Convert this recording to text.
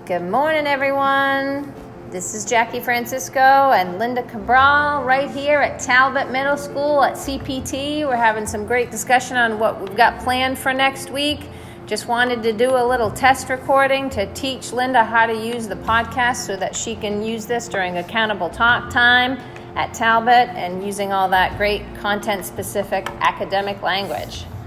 Good morning, everyone. This is Jackie Francisco and Linda Cabral right here at Talbot Middle School at CPT. We're having some great discussion on what we've got planned for next week. Just wanted to do a little test recording to teach Linda how to use the podcast so that she can use this during accountable talk time at Talbot and using all that great content-specific academic language.